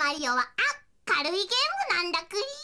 マリオは明るいゲームなんだクリ。